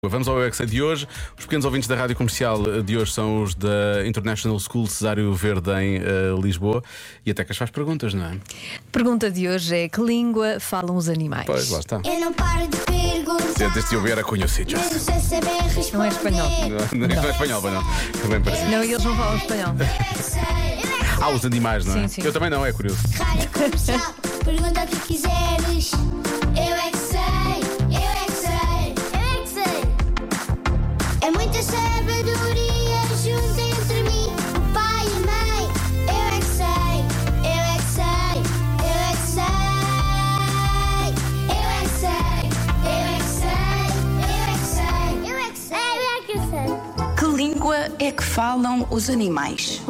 Vamos ao Eu é que Sei de hoje. Os pequenos ouvintes da Rádio Comercial de hoje são os da International School Cesário Verde em Lisboa. E até que as faz perguntas, não é? Pergunta de hoje é: que língua falam os animais? Pois, lá está. Eu não paro de perguntar. Desde eu ver a Cunha Sitges. Mesmo sem saber responder. Não é espanhol. Não é espanhol, não. É bem parecido. Não, eles não falam espanhol. Eu é que sei, eu é que sei. Os animais, não é? Sim, sim. Eu também não, é curioso. Rádio Comercial, pergunta o que quiseres. Eu é que sei, eu é que sei, eu é que sei. É muita sabedoria junto entre mim, o pai e a mãe. Eu é que sei, eu é que sei, eu é que sei. Eu é que sei, eu é que sei, eu é que sei, eu é que sei, eu é que sei. Que língua é que falam os animais?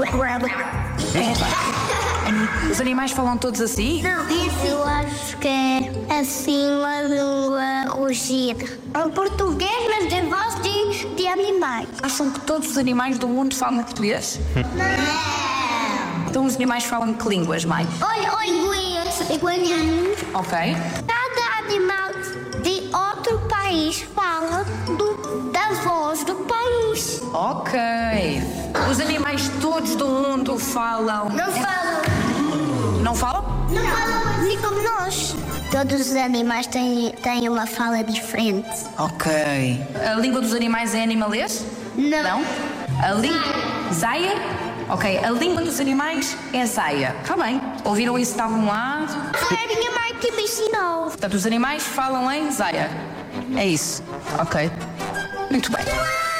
Os animais falam todos assim? Eu acho que é assim uma língua rugida. É um português, mas tem voz de animais. Acham que todos os animais do mundo falam português? Não! Então os animais falam que línguas, mãe? Olha, iguaninhos. Ok. Cada animal de outro país fala da voz do país. Ok. Os animais todos do mundo falam. Não falam. Não falam? Não falam assim como nós. Todos os animais têm uma fala diferente. Ok. A língua dos animais é animalês? Não. A língua. Zaia? Ok. A língua dos animais é Zaia. Está bem. Ouviram isso de algum lado? Foi a minha mãe que me ensinou. Portanto, os animais falam em Zaia. É isso. Ok. Muito bem.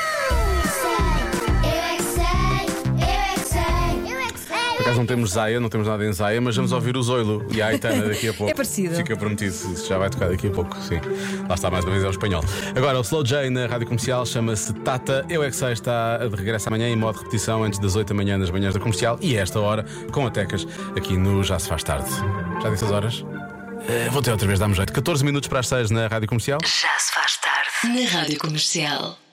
Por acaso não temos Zaya, não temos nada em Zaya, mas vamos ouvir o Zoilo e a Aitana daqui a pouco. É parecido. Fica prometido, isso já vai tocar daqui a pouco, sim. Lá está, mais uma vez, é o espanhol. Agora, o Slow J na Rádio Comercial chama-se Tata. Eu é que sei, está de regresso amanhã em modo repetição antes das 8 da manhã nas manhãs da Comercial e a esta hora, com a Tecas, aqui no Já Se Faz Tarde. Já disse as horas? Vou ter outra vez, dá-me jeito. 14 minutos para as 6 na Rádio Comercial. Já se faz tarde na Rádio Comercial.